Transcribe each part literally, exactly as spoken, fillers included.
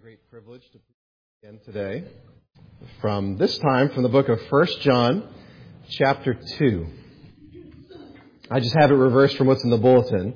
great privilege to preach again today from this time from the book of First John, chapter two. I just have it reversed from what's in the bulletin.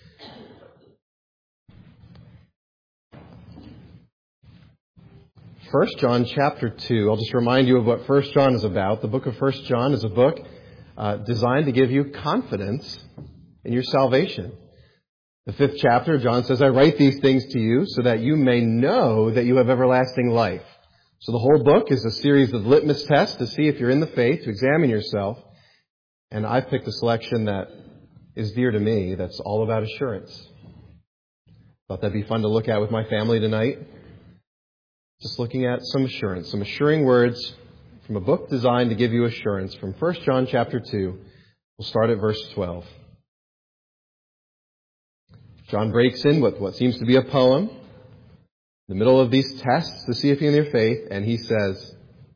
First John, chapter two. I'll just remind you of what First John is about. The book of First John is a book uh, designed to give you confidence in your salvation. The fifth chapter, John says, I write these things to you so that you may know that you have everlasting life. So the whole book is a series of litmus tests to see if you're in the faith, to examine yourself. And I've picked a selection that is dear to me, that's all about assurance. Thought that'd be fun to look at with my family tonight. Just looking at some assurance, some assuring words from a book designed to give you assurance from First John chapter two. We'll start at verse twelve. John breaks in with what seems to be a poem in the middle of these tests to see if you're in your faith, and he says,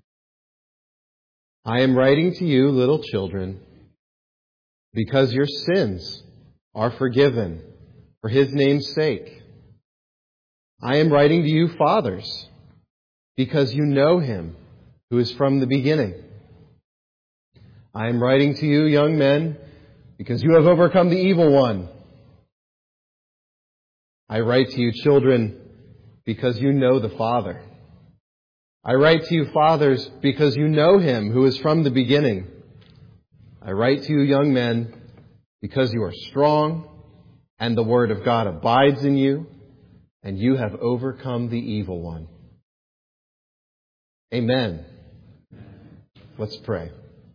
I am writing to you, little children, because your sins are forgiven for his name's sake. I am writing to you, fathers, because you know him who is from the beginning. I am writing to you, young men, because you have overcome the evil one. I write to you, children, because you know the Father. I write to you, fathers, because you know him who is from the beginning. I write to you, young men, because you are strong, and the word of God abides in you, and you have overcome the evil one. Amen. Let's pray.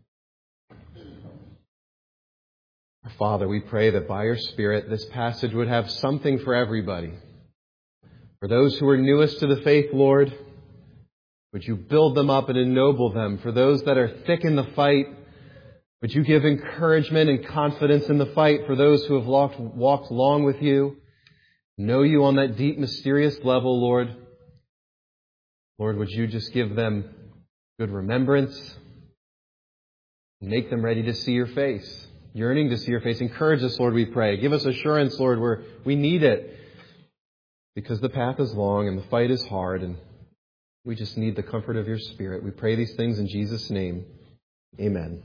Father, we pray that by your Spirit, this passage would have something for everybody. For those who are newest to the faith, Lord, would you build them up and ennoble them? For those that are thick in the fight, would you give encouragement and confidence in the fight? For those who have walked, walked long with you, know you on that deep, mysterious level, Lord. Lord, would you just give them good remembrance and make them ready to see your face? Yearning to see your face. Encourage us, Lord, we pray. Give us assurance, Lord, where we need it. Because the path is long and the fight is hard, and we just need the comfort of your Spirit. We pray these things in Jesus' name. Amen.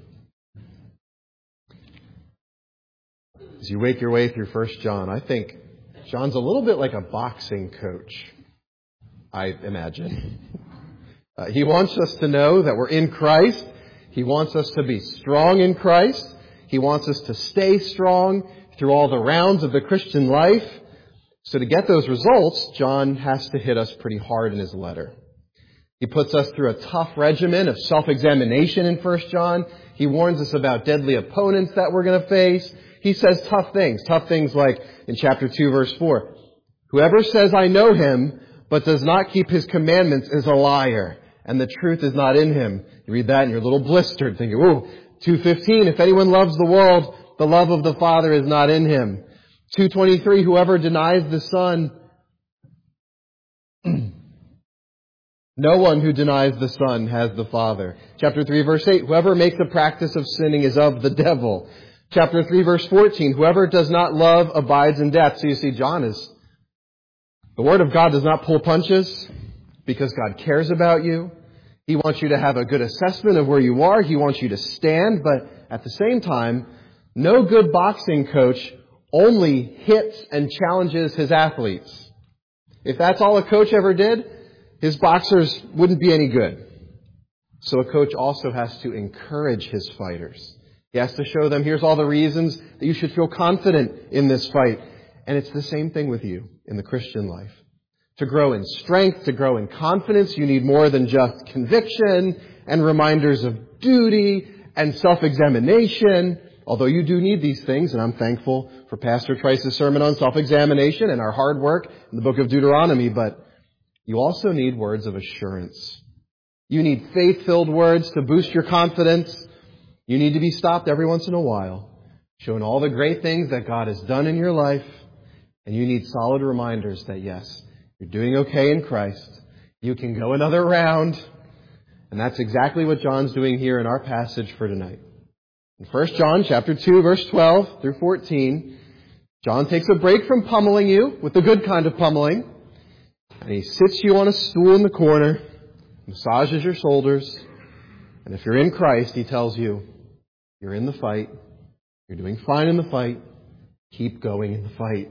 As you make your way through First John, I think John's a little bit like a boxing coach, I imagine. Uh, he wants us to know that we're in Christ. He wants us to be strong in Christ. He wants us to stay strong through all the rounds of the Christian life. So to get those results, John has to hit us pretty hard in his letter. He puts us through a tough regimen of self-examination in First John. He warns us about deadly opponents that we're going to face. He says tough things, tough things like in chapter two, verse four. Whoever says, I know him, but does not keep his commandments is a liar, and the truth is not in him. You read that and you're a little blistered, thinking, ooh, two fifteen, if anyone loves the world, the love of the Father is not in him. two twenty-three, whoever denies the Son, no one who denies the Son has the Father. Chapter three, verse eight, whoever makes a practice of sinning is of the devil. Chapter three, verse fourteen, whoever does not love abides in death. So you see, John is, the Word of God does not pull punches because God cares about you. He wants you to have a good assessment of where you are. He wants you to stand. But at the same time, no good boxing coach only hits and challenges his athletes. If that's all a coach ever did, his boxers wouldn't be any good. So a coach also has to encourage his fighters. He has to show them, here's all the reasons that you should feel confident in this fight. And it's the same thing with you in the Christian life. To grow in strength, to grow in confidence, you need more than just conviction and reminders of duty and self-examination. Although you do need these things, and I'm thankful for Pastor Trice's sermon on self-examination and our hard work in the book of Deuteronomy, but you also need words of assurance. You need faith-filled words to boost your confidence. You need to be stopped every once in a while, showing all the great things that God has done in your life, and you need solid reminders that yes, you're doing okay in Christ. You can go another round. And that's exactly what John's doing here in our passage for tonight. In First John chapter two, verse twelve through fourteen, John takes a break from pummeling you with the good kind of pummeling. And he sits you on a stool in the corner, massages your shoulders, and if you're in Christ, he tells you, you're in the fight, you're doing fine in the fight, keep going in the fight.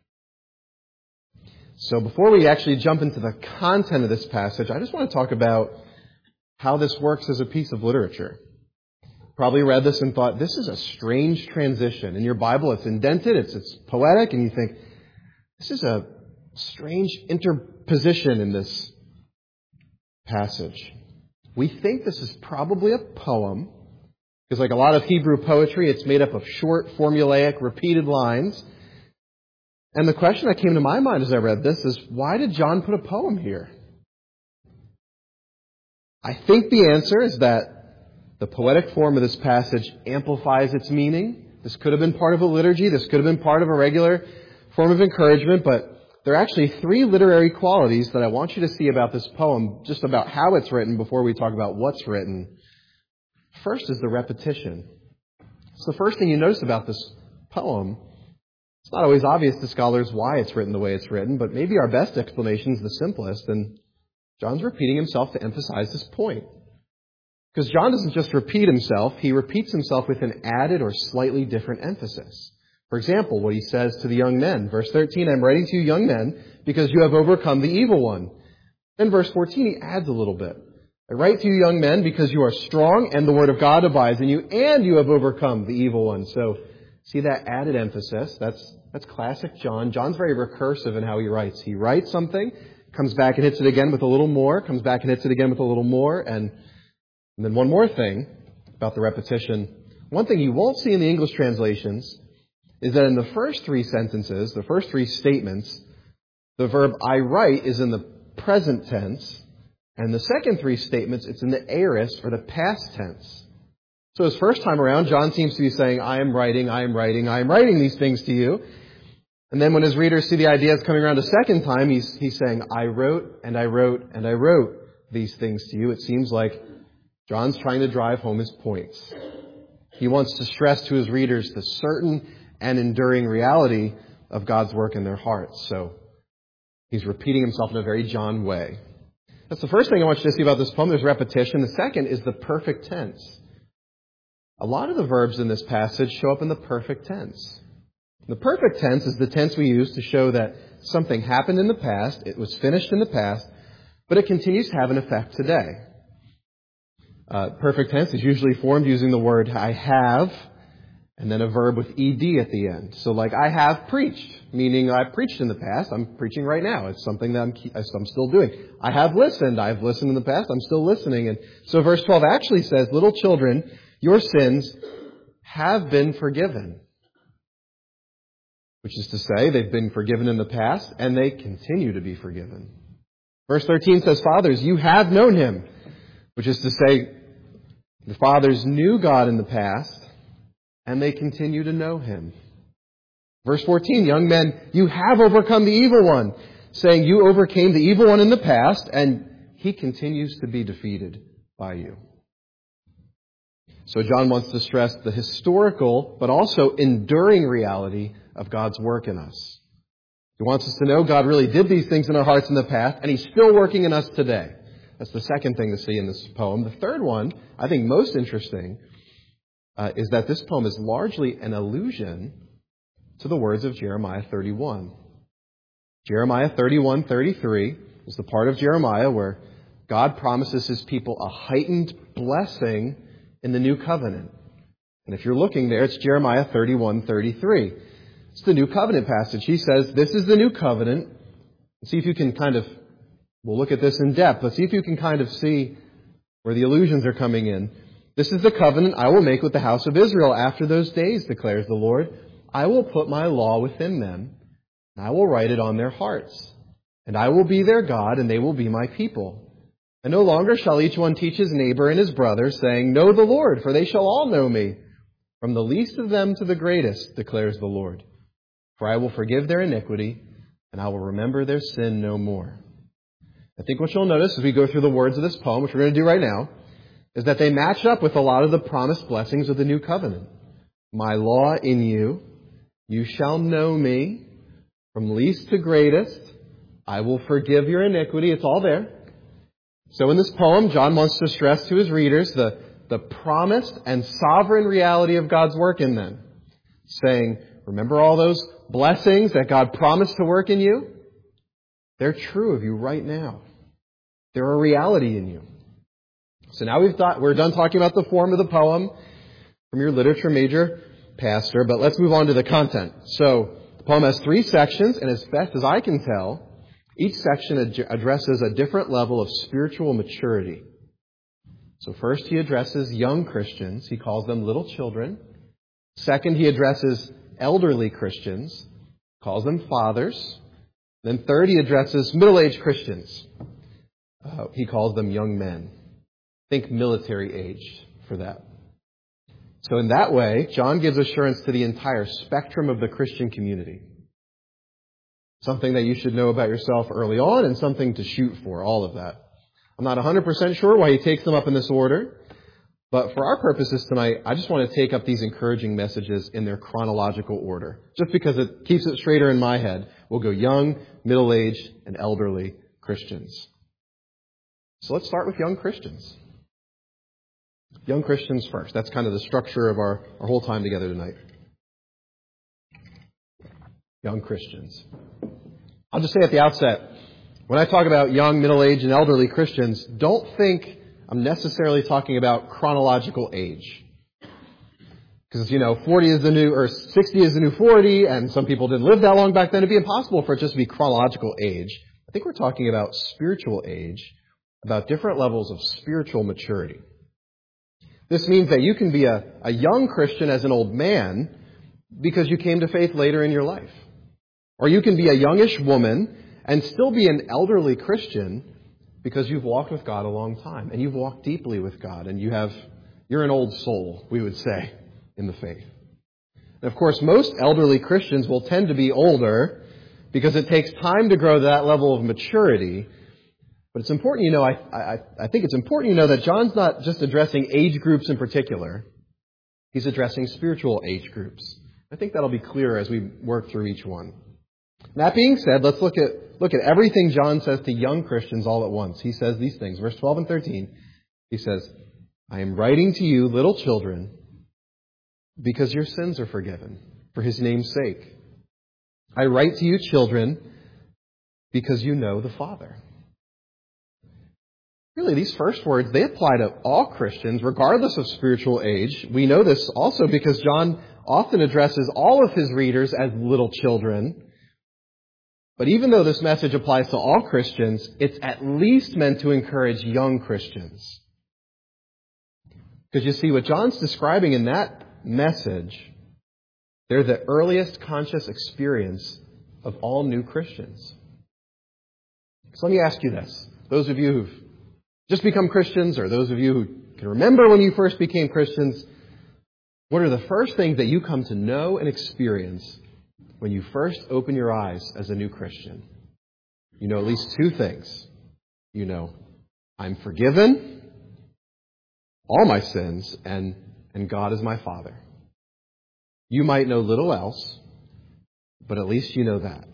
So before we actually jump into the content of this passage, I just want to talk about how this works as a piece of literature. Probably read this and thought, this is a strange transition. In your Bible, it's indented, it's, it's poetic, and you think, this is a strange interposition in this passage. We think this is probably a poem, because like a lot of Hebrew poetry, it's made up of short, formulaic, repeated lines. And the question that came to my mind as I read this is, why did John put a poem here? I think the answer is that the poetic form of this passage amplifies its meaning. This could have been part of a liturgy. This could have been part of a regular form of encouragement. But there are actually three literary qualities that I want you to see about this poem, just about how it's written before we talk about what's written. First is the repetition. It's the first thing you notice about this poem. It's not always obvious to scholars why it's written the way it's written, but maybe our best explanation is the simplest, and John's repeating himself to emphasize this point. Because John doesn't just repeat himself, he repeats himself with an added or slightly different emphasis. For example, what he says to the young men. Verse thirteen, I'm writing to you young men because you have overcome the evil one. Then verse fourteen, he adds a little bit. I write to you young men because you are strong and the word of God abides in you and you have overcome the evil one. So see that added emphasis? That's that's classic John. John's very recursive in how he writes. He writes something, comes back and hits it again with a little more, comes back and hits it again with a little more. And, and then one more thing about the repetition. One thing you won't see in the English translations is that in the first three sentences, the first three statements, the verb I write is in the present tense. And the second three statements, it's in the aorist or the past tense. So his first time around, John seems to be saying, I am writing, I am writing, I am writing these things to you. And then when his readers see the ideas coming around a second time, he's, he's saying, I wrote and I wrote and I wrote these things to you. It seems like John's trying to drive home his points. He wants to stress to his readers the certain and enduring reality of God's work in their hearts. So he's repeating himself in a very John way. That's the first thing I want you to see about this poem. There's repetition. The second is the perfect tense. A lot of the verbs in this passage show up in the perfect tense. The perfect tense is the tense we use to show that something happened in the past, it was finished in the past, but it continues to have an effect today. Uh, perfect tense is usually formed using the word I have, and then a verb with ed at the end. So like, I have preached, meaning I've preached in the past, I'm preaching right now. It's something that I'm, I'm still doing. I have listened, I've listened in the past, I'm still listening. And so verse twelve actually says, little children, your sins have been forgiven. Which is to say, they've been forgiven in the past, and they continue to be forgiven. Verse thirteen says, fathers, you have known him. Which is to say, the fathers knew God in the past, and they continue to know him. Verse fourteen, young men, you have overcome the evil one. Saying you overcame the evil one in the past, and he continues to be defeated by you. So John wants to stress the historical, but also enduring reality of God's work in us. He wants us to know God really did these things in our hearts in the past, and he's still working in us today. That's the second thing to see in this poem. The third one, I think most interesting, uh, is that this poem is largely an allusion to the words of Jeremiah thirty-one. Jeremiah thirty-one thirty-three is the part of Jeremiah where God promises his people a heightened blessing in the new covenant. And if you're looking there, it's Jeremiah thirty-one thirty-three. It's the new covenant passage. He says, this is the new covenant. See if you can kind of, we'll look at this in depth, but see if you can kind of see where the allusions are coming in. This is the covenant I will make with the house of Israel after those days, declares the Lord. I will put my law within them, and I will write it on their hearts. And I will be their God, and they will be my people. And no longer shall each one teach his neighbor and his brother, saying, know the Lord, for they shall all know me, from the least of them to the greatest, declares the Lord. For I will forgive their iniquity, and I will remember their sin no more. I think what you'll notice as we go through the words of this poem, which we're going to do right now, is that they match up with a lot of the promised blessings of the new covenant. My law in you, you shall know me, from least to greatest. I will forgive your iniquity. It's all there. So in this poem, John wants to stress to his readers the, the promised and sovereign reality of God's work in them. Saying, remember all those blessings that God promised to work in you? They're true of you right now. They're a reality in you. So now we've thought, we're done talking about the form of the poem from your literature major pastor, but let's move on to the content. So the poem has three sections, and as best as I can tell, each section ad- addresses a different level of spiritual maturity. So first he addresses young Christians. He calls them little children. Second, he addresses elderly Christians, calls them fathers. Then third, he addresses middle-aged Christians. Uh, he calls them young men. Think military age for that. So in that way, John gives assurance to the entire spectrum of the Christian community. Something that you should know about yourself early on and something to shoot for, all of that. I'm not one hundred percent sure why he takes them up in this order, but for our purposes tonight, I just want to take up these encouraging messages in their chronological order. Just because it keeps it straighter in my head. We'll go young, middle-aged, and elderly Christians. So let's start with young Christians. Young Christians first. That's kind of the structure of our, our whole time together tonight. Young Christians. I'll just say at the outset, when I talk about young, middle-aged, and elderly Christians, don't think I'm necessarily talking about chronological age. Because, you know, forty is the new, or sixty is the new forty, and some people didn't live that long back then. It'd be impossible for it just to be chronological age. I think we're talking about spiritual age, about different levels of spiritual maturity. This means that you can be a, a young Christian as an old man because you came to faith later in your life. Or you can be a youngish woman and still be an elderly Christian because you've walked with God a long time and you've walked deeply with God and you have, you're an old soul, we would say, in the faith. And of course, most elderly Christians will tend to be older because it takes time to grow to that level of maturity. But it's important you know, I, I, I think it's important you know that John's not just addressing age groups in particular. He's addressing spiritual age groups. I think that'll be clearer as we work through each one. That being said, let's look at look at everything John says to young Christians all at once. He says these things. Verse twelve and thirteen, he says, I am writing to you, little children, because your sins are forgiven, for his name's sake. I write to you, children, because you know the Father. Really, these first words, they apply to all Christians, regardless of spiritual age. We know this also because John often addresses all of his readers as little children. But even though this message applies to all Christians, it's at least meant to encourage young Christians. Because you see, what John's describing in that message, they're the earliest conscious experience of all new Christians. So let me ask you this. Those of you who've just become Christians, or those of you who can remember when you first became Christians, what are the first things that you come to know and experience when you first open your eyes as a new Christian? You know at least two things. You know, I'm forgiven, all my sins, and, and God is my Father. You might know little else, but at least you know that.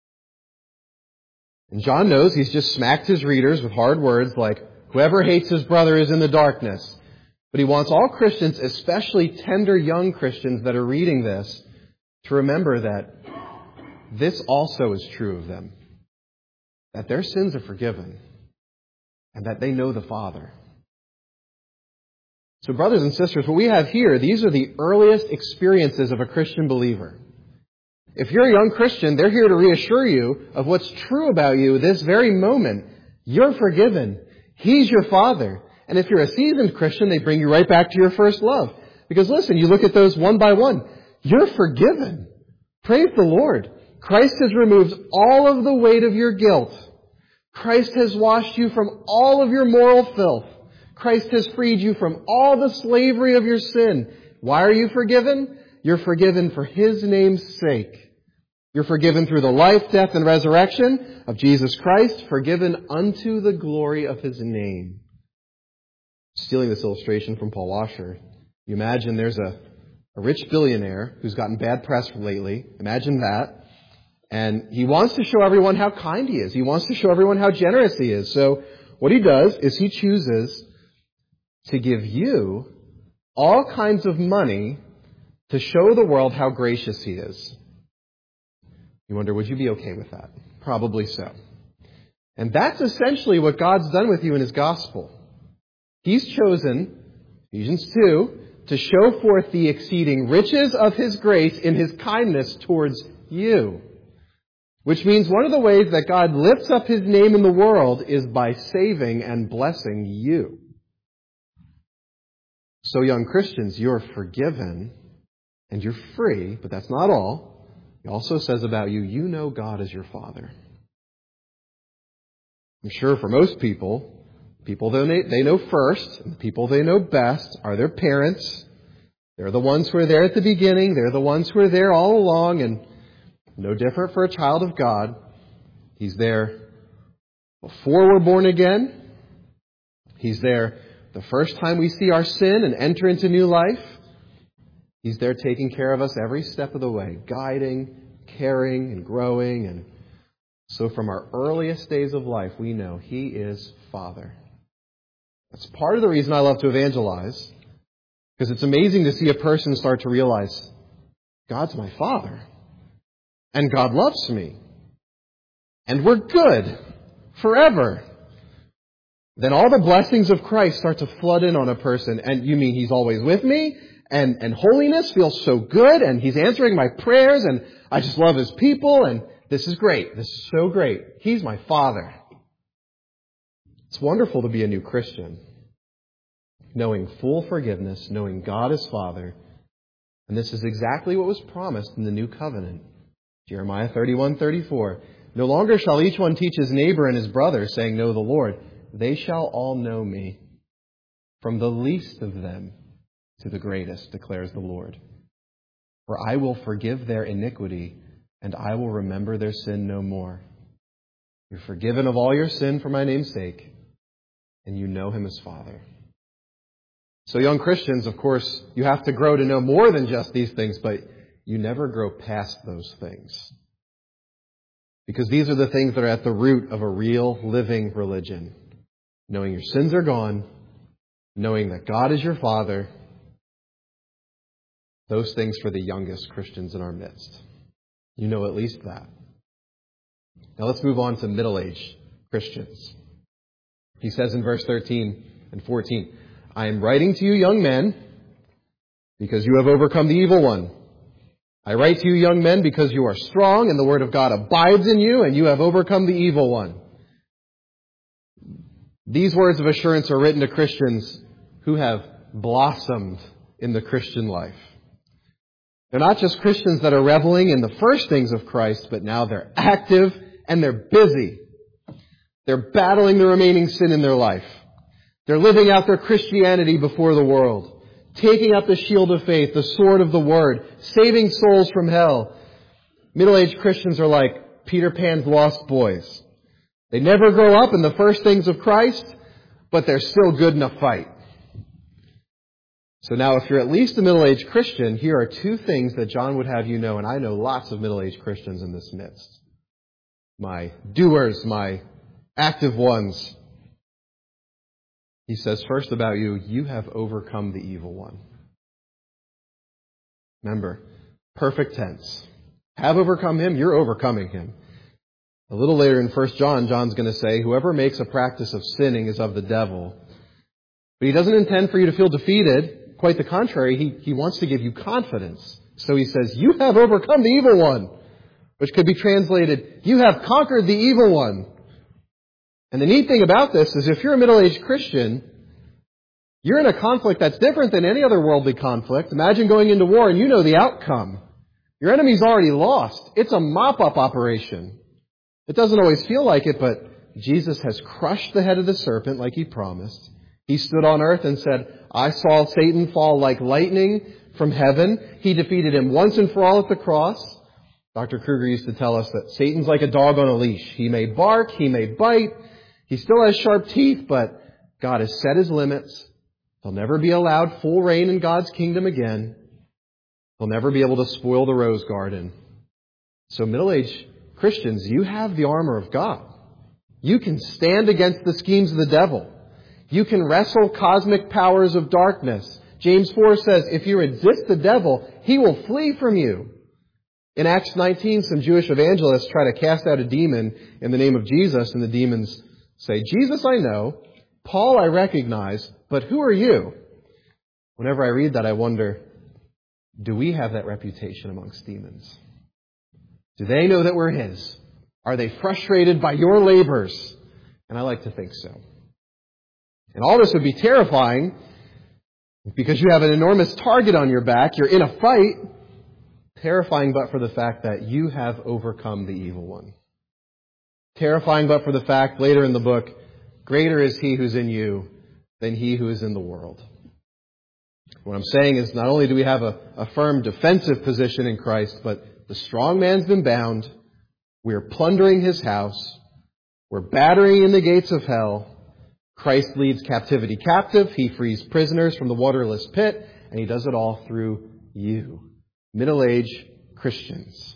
And John knows he's just smacked his readers with hard words like, whoever hates his brother is in the darkness. But he wants all Christians, especially tender young Christians that are reading this, to remember that this also is true of them. That their sins are forgiven. And that they know the Father. So brothers and sisters, what we have here, these are the earliest experiences of a Christian believer. If you're a young Christian, they're here to reassure you of what's true about you this very moment. You're forgiven. He's your Father. And if you're a seasoned Christian, they bring you right back to your first love. Because listen, you look at those one by one. You're forgiven. Praise the Lord. Christ has removed all of the weight of your guilt. Christ has washed you from all of your moral filth. Christ has freed you from all the slavery of your sin. Why are you forgiven? You're forgiven for his name's sake. You're forgiven through the life, death, and resurrection of Jesus Christ, forgiven unto the glory of his name. Stealing this illustration from Paul Washer, you imagine there's a, a rich billionaire who's gotten bad press lately. Imagine that. And he wants to show everyone how kind he is. He wants to show everyone how generous he is. So what he does is he chooses to give you all kinds of money to show the world how gracious he is. You wonder, would you be okay with that? Probably so. And that's essentially what God's done with you in his gospel. He's chosen, Ephesians two, to show forth the exceeding riches of his grace in his kindness towards you. Which means one of the ways that God lifts up his name in the world is by saving and blessing you. So young Christians, you're forgiven and you're free, but that's not all. He also says about you, you know God as your Father. I'm sure for most people, people they they know first, and the people they know best are their parents. They're the ones who are there at the beginning. They're the ones who are there all along, and no different for a child of God. He's there before we're born again. He's there the first time we see our sin and enter into new life. He's there taking care of us every step of the way, guiding, caring, and growing. And so from our earliest days of life, we know he is Father. That's part of the reason I love to evangelize, because it's amazing to see a person start to realize, God's my Father. And God loves me. And we're good forever. Then all the blessings of Christ start to flood in on a person. And you mean he's always with me? And, and holiness feels so good. And he's answering my prayers. And I just love his people. And this is great. This is so great. He's my Father. It's wonderful to be a new Christian. Knowing full forgiveness. Knowing God is Father. And this is exactly what was promised in the new covenant. Jeremiah thirty-one thirty-four. No longer shall each one teach his neighbor and his brother, saying, know the Lord. They shall all know me, from the least of them to the greatest, declares the Lord. For I will forgive their iniquity, and I will remember their sin no more. You're forgiven of all your sin for my name's sake, and you know him as Father. So young Christians, of course, you have to grow to know more than just these things, but you never grow past those things. Because these are the things that are at the root of a real living religion. Knowing your sins are gone, knowing that God is your Father, those things for the youngest Christians in our midst. You know at least that. Now let's move on to middle-aged Christians. He says in verse thirteen and fourteen, I am writing to you young men because you have overcome the evil one. I write to you young men because you are strong and the word of God abides in you and you have overcome the evil one. These words of assurance are written to Christians who have blossomed in the Christian life. They're not just Christians that are reveling in the first things of Christ, but now they're active and they're busy. They're battling the remaining sin in their life. They're living out their Christianity before the world, taking up the shield of faith, the sword of the Word, saving souls from hell. Middle-aged Christians are like Peter Pan's lost boys. They never grow up in the first things of Christ, but they're still good in a fight. So now if you're at least a middle-aged Christian, here are two things that John would have you know, and I know lots of middle-aged Christians in this midst. My doers, my active ones. He says first about you, you have overcome the evil one. Remember, perfect tense. Have overcome him, you're overcoming him. A little later in First John, John's going to say, whoever makes a practice of sinning is of the devil. But he doesn't intend for you to feel defeated. Quite the contrary, he, he wants to give you confidence. So he says, you have overcome the evil one. Which could be translated, you have conquered the evil one. And the neat thing about this is if you're a middle-aged Christian, you're in a conflict that's different than any other worldly conflict. Imagine going into war and you know the outcome. Your enemy's already lost. It's a mop-up operation. It doesn't always feel like it, but Jesus has crushed the head of the serpent like he promised. He stood on earth and said, I saw Satan fall like lightning from heaven. He defeated him once and for all at the cross. Doctor Kruger used to tell us that Satan's like a dog on a leash. He may bark, he may bite, he still has sharp teeth, but God has set his limits. He'll never be allowed full reign in God's kingdom again. He'll never be able to spoil the rose garden. So middle-aged Christians, you have the armor of God. You can stand against the schemes of the devil. You can wrestle cosmic powers of darkness. James four says, if you resist the devil, he will flee from you. In Acts nineteen, some Jewish evangelists try to cast out a demon in the name of Jesus, and the demons say, Jesus I know, Paul I recognize, but who are you? Whenever I read that, I wonder, do we have that reputation amongst demons? Do they know that we're His? Are they frustrated by your labors? And I like to think so. And all this would be terrifying because you have an enormous target on your back. You're in a fight. Terrifying but for the fact that you have overcome the evil one. Terrifying but for the fact, later in the book, greater is He who's in you than he who is in the world. What I'm saying is not only do we have a, a firm defensive position in Christ, but the strong man's been bound. We are plundering his house. We're battering in the gates of hell. Christ leads captivity captive. He frees prisoners from the waterless pit. And He does it all through you, middle-aged Christians.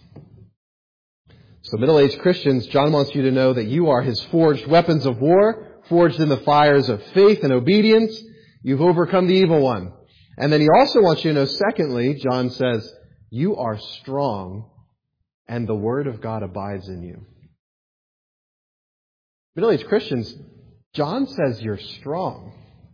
So middle-aged Christians, John wants you to know that you are His forged weapons of war, forged in the fires of faith and obedience. You've overcome the evil one. And then He also wants you to know, secondly, John says, you are strong and the Word of God abides in you. Middle-aged Christians, John says you're strong.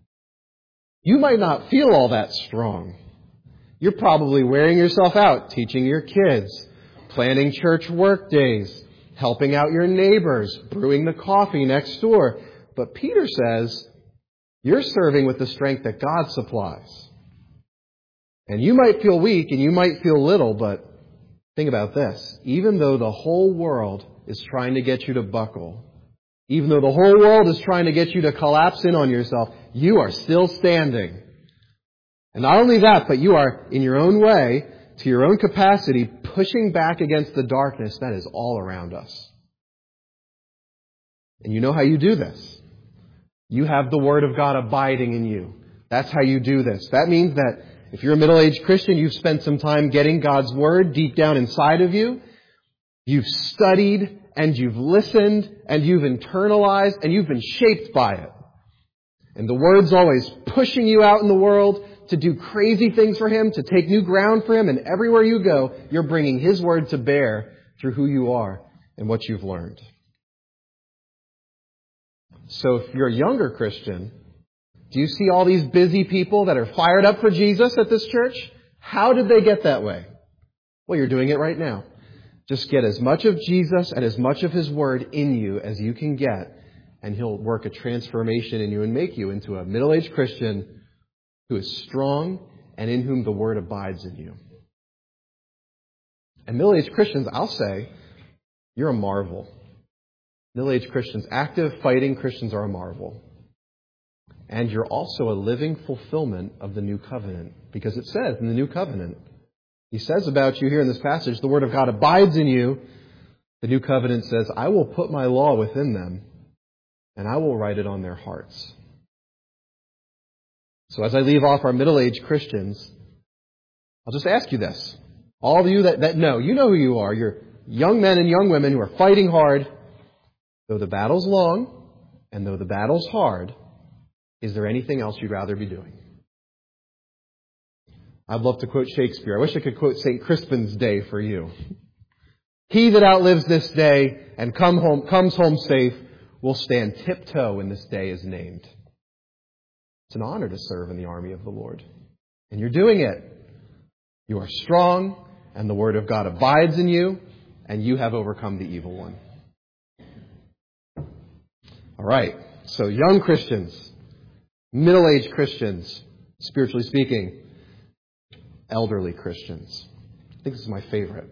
You might not feel all that strong. You're probably wearing yourself out, teaching your kids, planning church work days, helping out your neighbors, brewing the coffee next door. But Peter says you're serving with the strength that God supplies. And you might feel weak and you might feel little, but think about this. Even though the whole world is trying to get you to buckle, even though the whole world is trying to get you to collapse in on yourself, you are still standing. And not only that, but you are, in your own way, to your own capacity, pushing back against the darkness that is all around us. And you know how you do this. You have the Word of God abiding in you. That's how you do this. That means that if you're a middle-aged Christian, you've spent some time getting God's Word deep down inside of you. You've studied and you've listened and you've internalized and you've been shaped by it. And the Word's always pushing you out in the world to do crazy things for Him, to take new ground for Him. And everywhere you go, you're bringing His Word to bear through who you are and what you've learned. So if you're a younger Christian, do you see all these busy people that are fired up for Jesus at this church? How did they get that way? Well, you're doing it right now. Just get as much of Jesus and as much of His Word in you as you can get, and He'll work a transformation in you and make you into a middle-aged Christian who is strong and in whom the Word abides in you. And middle-aged Christians, I'll say, you're a marvel. Middle-aged Christians, active, fighting Christians are a marvel. And you're also a living fulfillment of the new covenant. Because it says in the new covenant, He says about you here in this passage, the Word of God abides in you. The new covenant says, I will put my law within them, and I will write it on their hearts. So as I leave off our middle-aged Christians, I'll just ask you this. All of you that, that know, you know who you are. You're young men and young women who are fighting hard. Though the battle's long, and though the battle's hard, is there anything else you'd rather be doing? I'd love to quote Shakespeare. I wish I could quote Saint Crispin's Day for you. He that outlives this day and come home, comes home safe will stand tiptoe when this day is named. It's an honor to serve in the army of the Lord. And you're doing it. You are strong, and the Word of God abides in you, and you have overcome the evil one. All right. So young Christians, middle-aged Christians, spiritually speaking, elderly Christians. I think this is my favorite.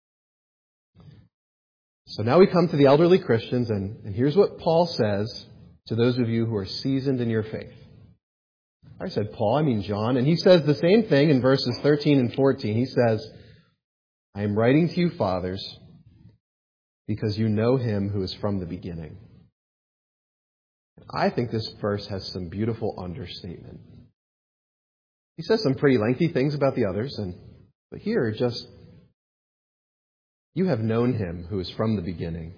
So now we come to the elderly Christians, and, and here's what Paul says to those of you who are seasoned in your faith. I said Paul, I mean John, and he says the same thing in verses thirteen and fourteen. He says, I am writing to you, fathers, because you know Him who is from the beginning. I think this verse has some beautiful understatement. He says some pretty lengthy things about the others, and but here just You have known him who is from the beginning.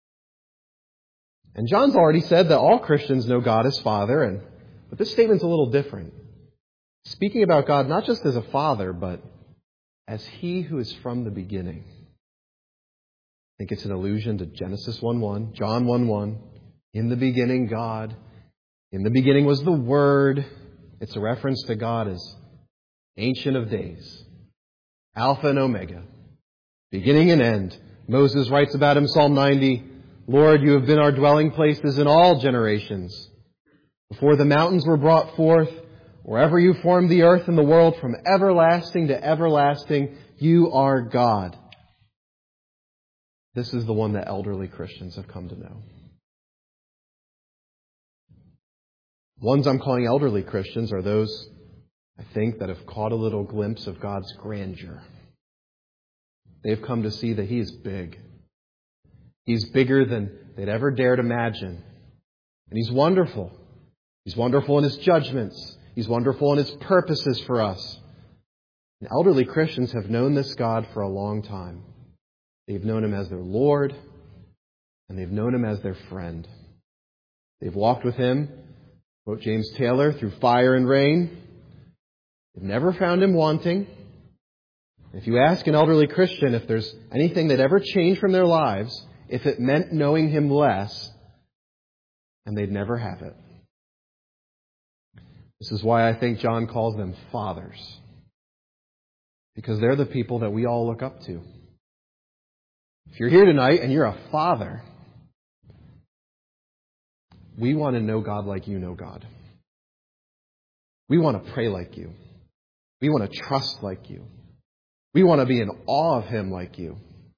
And John's already said that all Christians know God as Father, and but this statement's a little different. Speaking about God not just as a Father, but as He who is from the beginning. I think it's an allusion to Genesis one one, John one one. In the beginning, God. In the beginning was the Word. It's a reference to God as Ancient of Days, Alpha and Omega, beginning and end. Moses writes about him, Psalm ninety, Lord, you have been our dwelling places in all generations. Before the mountains were brought forth, wherever you formed the earth and the world, from everlasting to everlasting, you are God. This is the one that elderly Christians have come to know. Ones I'm calling elderly Christians are those, I think, that have caught a little glimpse of God's grandeur. They've come to see that He is big. He's bigger than they'd ever dared imagine. And He's wonderful. He's wonderful in His judgments. He's wonderful in His purposes for us. And elderly Christians have known this God for a long time. They've known Him as their Lord, and they've known Him as their friend. They've walked with Him, quote James Taylor, through fire and rain. They've never found Him wanting. If you ask an elderly Christian if there's anything that ever changed from their lives, if it meant knowing Him less, and they'd never have it. This is why I think John calls them fathers. Because they're the people that we all look up to. If you're here tonight and you're a father, we want to know God like you know God. We want to pray like you. We want to trust like you. We want to be in awe of Him like you.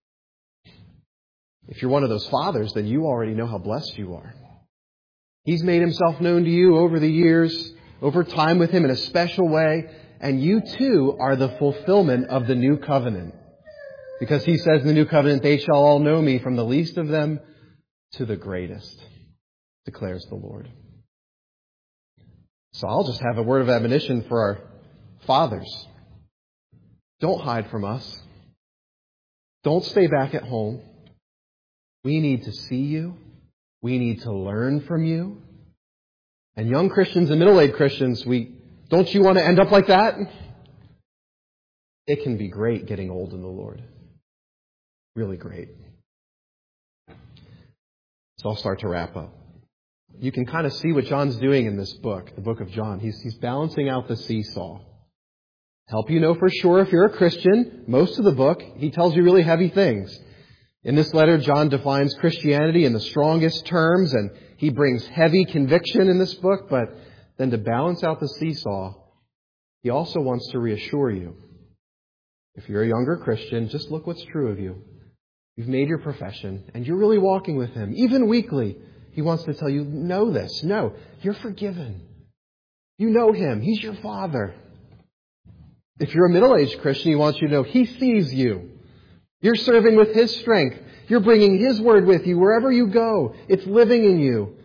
If you're one of those fathers, then you already know how blessed you are. He's made Himself known to you over the years, over time with Him in a special way, and you too are the fulfillment of the new covenant. Because He says in the new covenant, they shall all know me from the least of them to the greatest, declares the Lord. So I'll just have a word of admonition for our fathers. Don't hide from us. Don't stay back at home. We need to see you. We need to learn from you. And young Christians and middle-aged Christians, we don't you want to end up like that? It can be great getting old in the Lord. Really great. So I'll start to wrap up. You can kind of see what John's doing in this book, the book of John. He's, he's balancing out the seesaw. Help you know for sure if you're a Christian. Most of the book, he tells you really heavy things. In this letter, John defines Christianity in the strongest terms, and he brings heavy conviction in this book. But then to balance out the seesaw, he also wants to reassure you. If you're a younger Christian, just look what's true of you. You've made your profession, and you're really walking with Him, even weekly. He wants to tell you, know this. No, you're forgiven. You know Him. He's your Father. If you're a middle-aged Christian, He wants you to know He sees you. You're serving with His strength. You're bringing His word with you wherever you go. It's living in you.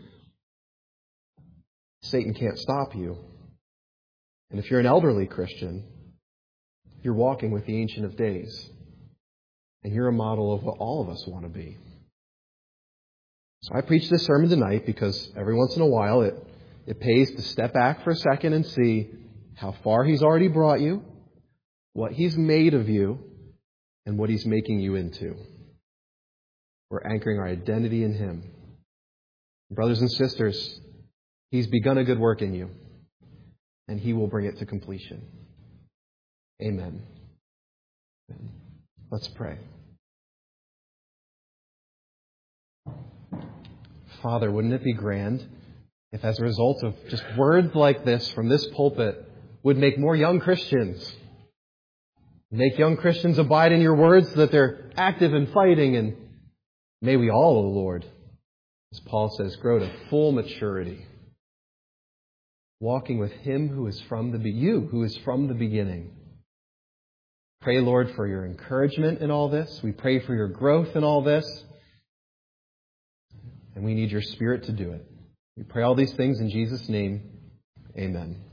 Satan can't stop you. And if you're an elderly Christian, you're walking with the Ancient of Days. And you're a model of what all of us want to be. So I preach this sermon tonight because every once in a while it, it pays to step back for a second and see how far He's already brought you, what He's made of you, and what He's making you into. We're anchoring our identity in Him. Brothers and sisters, He's begun a good work in you, and He will bring it to completion. Amen. Let's pray. Father, wouldn't it be grand if as a result of just words like this from this pulpit would make more young Christians, make young Christians abide in your words so that they're active and fighting, and may we all, O Lord, as Paul says, grow to full maturity, walking with Him who is from the be- you who is from the beginning. Pray, Lord, for your encouragement in all this. We pray for your growth in all this. And we need your Spirit to do it. We pray all these things in Jesus' name. Amen.